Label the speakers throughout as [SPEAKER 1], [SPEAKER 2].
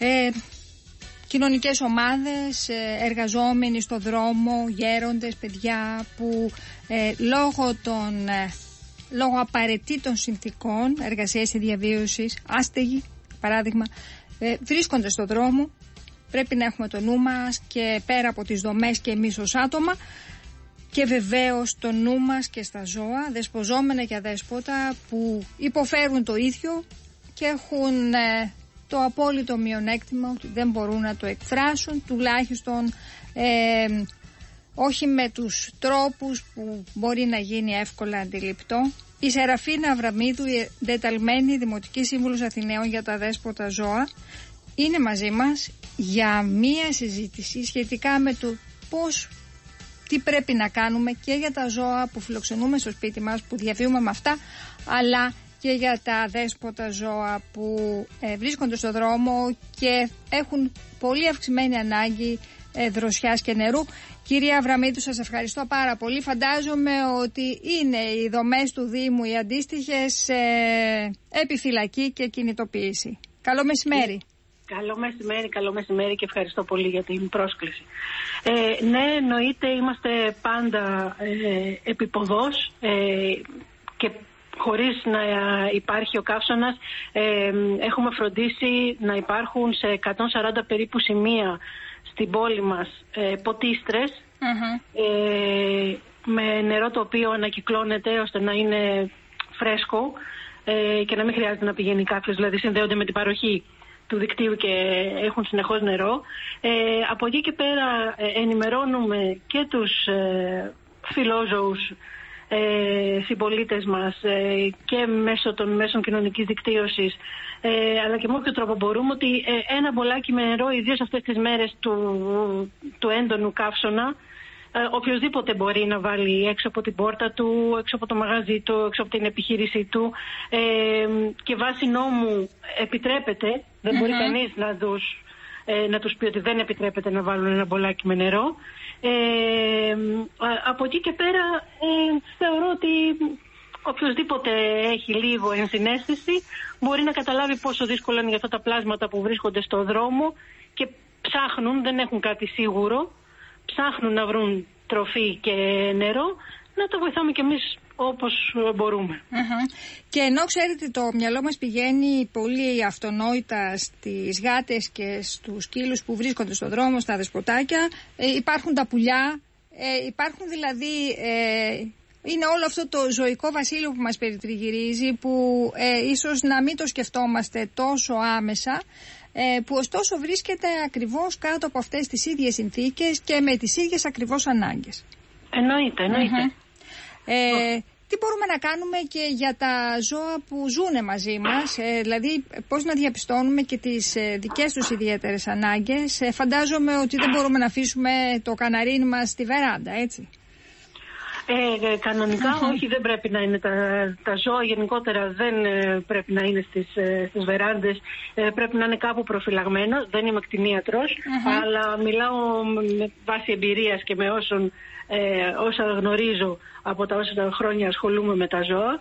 [SPEAKER 1] κοινωνικές ομάδες, εργαζόμενοι στο δρόμο, γέροντες, παιδιά που λόγω απαραίτητων συνθήκων εργασίας ή διαβίωσης, άστεγοι παράδειγμα, βρίσκονται στο δρόμο. Πρέπει να έχουμε το νου μας και πέρα από τις δομές και εμείς ως άτομα, και βεβαίως το νου μας και στα ζώα, δεσποζόμενα και αδέσποτα, που υποφέρουν το ίδιο και έχουν το απόλυτο μειονέκτημα ότι δεν μπορούν να το εκφράσουν, τουλάχιστον όχι με τους τρόπους που μπορεί να γίνει εύκολα αντιληπτό. Η Σεραφίνα Αβραμίδου, η δεταλμένη Δημοτική Σύμβουλος Αθηναίων για τα Δέσποτα Ζώα, είναι μαζί μας για μία συζήτηση σχετικά με το τι πρέπει να κάνουμε και για τα ζώα που φιλοξενούμε στο σπίτι μας, που διαβιούμε με αυτά, αλλά και για τα δέσποτα ζώα που βρίσκονται στο δρόμο και έχουν πολύ αυξημένη ανάγκη δροσιάς και νερού. Κυρία Αβραμίδου, σας ευχαριστώ πάρα πολύ. Φαντάζομαι ότι είναι οι δομές του Δήμου οι αντίστοιχες επιφυλακή και κινητοποίηση. Καλό μεσημέρι.
[SPEAKER 2] Καλό μεσημέρι και ευχαριστώ πολύ για την πρόσκληση. Ναι, εννοείται, είμαστε πάντα επιποδός και χωρίς να υπάρχει ο καύσωνας. Έχουμε φροντίσει να υπάρχουν σε 140 περίπου σημεία στην πόλη μας ποτίστρες με νερό το οποίο ανακυκλώνεται ώστε να είναι φρέσκο και να μην χρειάζεται να πηγαίνει κάποιος, δηλαδή συνδέονται με την παροχή του δικτύου και έχουν συνεχώς νερό. Από εκεί και πέρα ενημερώνουμε και τους φιλόζωους συμπολίτες μας και μέσω των μέσων κοινωνικής δικτύωσης, αλλά και με όποιο τρόπο μπορούμε, ότι ένα μπολάκι με νερό, ιδίως αυτές τις μέρες του έντονου καύσωνα, οποιοσδήποτε μπορεί να βάλει έξω από την πόρτα του, έξω από το μαγαζί του, έξω από την επιχείρησή του, και βάσει νόμου επιτρέπεται, δεν μπορεί κανείς να τους πει ότι δεν επιτρέπεται να βάλουν ένα μπολάκι με νερό. Από εκεί και πέρα θεωρώ ότι οποιοσδήποτε έχει λίγο ενσυναίσθηση μπορεί να καταλάβει πόσο δύσκολο είναι για αυτά τα πλάσματα που βρίσκονται στο δρόμο και ψάχνουν, δεν έχουν κάτι σίγουρο, ψάχνουν να βρουν τροφή και νερό, να το βοηθάμε κι εμείς όπως μπορούμε.
[SPEAKER 1] Και ενώ ξέρετε το μυαλό μας πηγαίνει πολύ αυτονόητα στις γάτες και στους σκύλους που βρίσκονται στον δρόμο, στα δεσποτάκια, υπάρχουν τα πουλιά, υπάρχουν δηλαδή, είναι όλο αυτό το ζωικό βασίλειο που μας περιτριγυρίζει, που ίσως να μην το σκεφτόμαστε τόσο άμεσα, που ωστόσο βρίσκεται ακριβώς κάτω από αυτές τις ίδιες συνθήκες και με τις ίδιες ακριβώς ανάγκες.
[SPEAKER 2] Εννοείται.
[SPEAKER 1] Τι μπορούμε να κάνουμε και για τα ζώα που ζουν μαζί μας, δηλαδή πώς να διαπιστώνουμε και τις δικές τους ιδιαίτερες ανάγκες. Φαντάζομαι ότι δεν μπορούμε να αφήσουμε το καναρίνι μας στη βεράντα, έτσι.
[SPEAKER 2] Κανονικά όχι, δεν πρέπει να είναι τα ζώα γενικότερα, δεν πρέπει να είναι στις βεράντες, πρέπει να είναι κάπου προφυλαγμένο. Δεν είμαι κτηνίατρος, αλλά μιλάω με βάση εμπειρίας και με όσα γνωρίζω από τα όσα χρόνια ασχολούμαι με τα ζώα.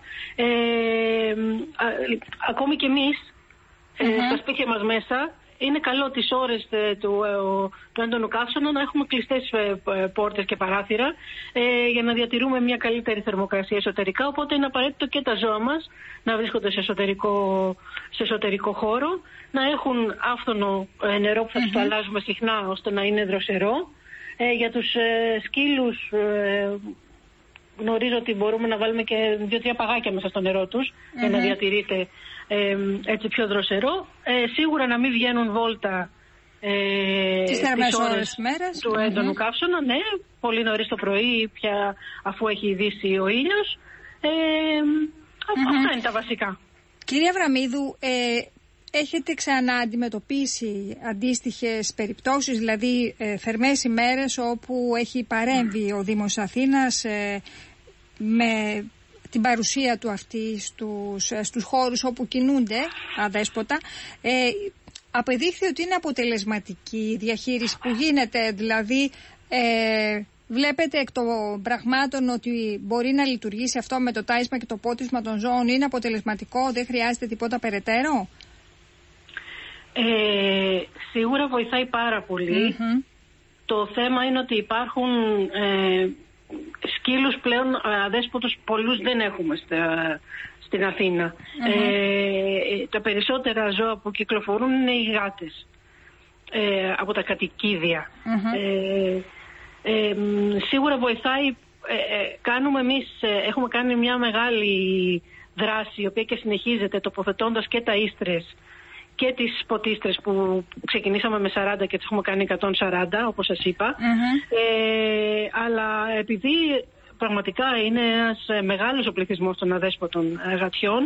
[SPEAKER 2] Ακόμη και εμείς στα σπίτια μας μέσα είναι καλό τις ώρες του έντονου καύσωνα να έχουμε κλειστές πόρτες και παράθυρα για να διατηρούμε μια καλύτερη θερμοκρασία εσωτερικά, οπότε είναι απαραίτητο και τα ζώα μας να βρίσκονται σε εσωτερικό χώρο, να έχουν άφθονο νερό που θα τους το αλλάζουμε συχνά ώστε να είναι δροσερό. Για τους σκύλους γνωρίζω ότι μπορούμε να βάλουμε και 2-3 παγάκια μέσα στο νερό τους για να διατηρείται έτσι πιο δροσερό. Σίγουρα να μην βγαίνουν βόλτα
[SPEAKER 1] τις ώρες
[SPEAKER 2] του έντονου καύσωνα, ναι, πολύ νωρίς το πρωί πια, αφού έχει δύσει ο ήλιος. Αυτά είναι τα βασικά.
[SPEAKER 1] Κυρία Αβραμίδου, έχετε ξανά αντιμετωπίσει αντίστοιχες περιπτώσεις, δηλαδή θερμές ημέρες όπου έχει παρέμβει ο Δήμος Αθήνας με την παρουσία του αυτή στους χώρους όπου κινούνται αδέσποτα? Απεδείχθη ότι είναι αποτελεσματική η διαχείριση που γίνεται, δηλαδή βλέπετε εκ των πραγμάτων ότι μπορεί να λειτουργήσει αυτό με το τάισμα και το πότισμα των ζώων, είναι αποτελεσματικό, δεν χρειάζεται τίποτα περαιτέρω?
[SPEAKER 2] Σίγουρα βοηθάει πάρα πολύ. Το θέμα είναι ότι υπάρχουν σκύλους πλέον αδέσποτους, πολλούς δεν έχουμε στην Αθήνα. Τα περισσότερα ζώα που κυκλοφορούν είναι οι γάτες από τα κατοικίδια. Σίγουρα βοηθάει. Έχουμε κάνει μια μεγάλη δράση, η οποία και συνεχίζεται, τοποθετώντας και τα ίστρες και τις ποτίστρες που ξεκινήσαμε με 40 και τις έχουμε κάνει 140, όπως σας είπα. Αλλά επειδή πραγματικά είναι ένας μεγάλος ο πληθυσμός των αδέσποτων γατιών,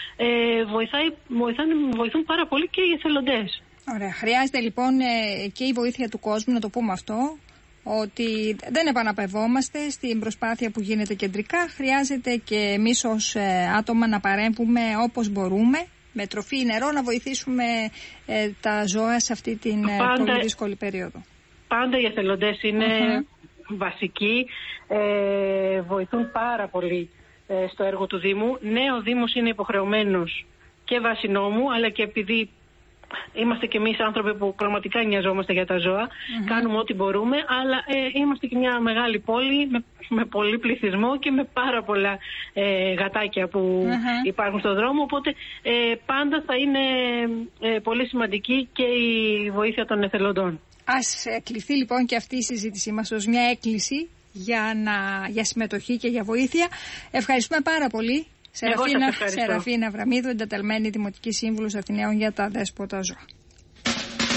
[SPEAKER 2] βοηθούν πάρα πολύ και οι εθελοντές.
[SPEAKER 1] Ωραία. Χρειάζεται λοιπόν και η βοήθεια του κόσμου, να το πούμε αυτό, ότι δεν επαναπαυόμαστε στην προσπάθεια που γίνεται κεντρικά. Χρειάζεται και εμείς ως άτομα να παρέμβουμε όπως μπορούμε, με τροφή, νερό, να βοηθήσουμε τα ζώα σε αυτή την πολύ δύσκολη περίοδο. Πάντα
[SPEAKER 2] οι εθελοντές είναι βασικοί, βοηθούν πάρα πολύ στο έργο του Δήμου. Ναι, ο Δήμος είναι υποχρεωμένος και βάσει νόμου, αλλά και επειδή είμαστε κι εμείς άνθρωποι που πραγματικά νοιαζόμαστε για τα ζώα, κάνουμε ό,τι μπορούμε, αλλά είμαστε και μια μεγάλη πόλη με πολύ πληθυσμό και με πάρα πολλά γατάκια που υπάρχουν στον δρόμο, οπότε πάντα θα είναι πολύ σημαντική και η βοήθεια των εθελοντών. Ας
[SPEAKER 1] κληθεί λοιπόν και αυτή η συζήτησή μας ως μια έκκληση για συμμετοχή και για βοήθεια. Ευχαριστούμε πάρα πολύ. Σεραφίνα Αβραμίδου, εντεταλμένη Δημοτική Σύμβουλος Αθηναίων για τα αδέσποτα ζώα.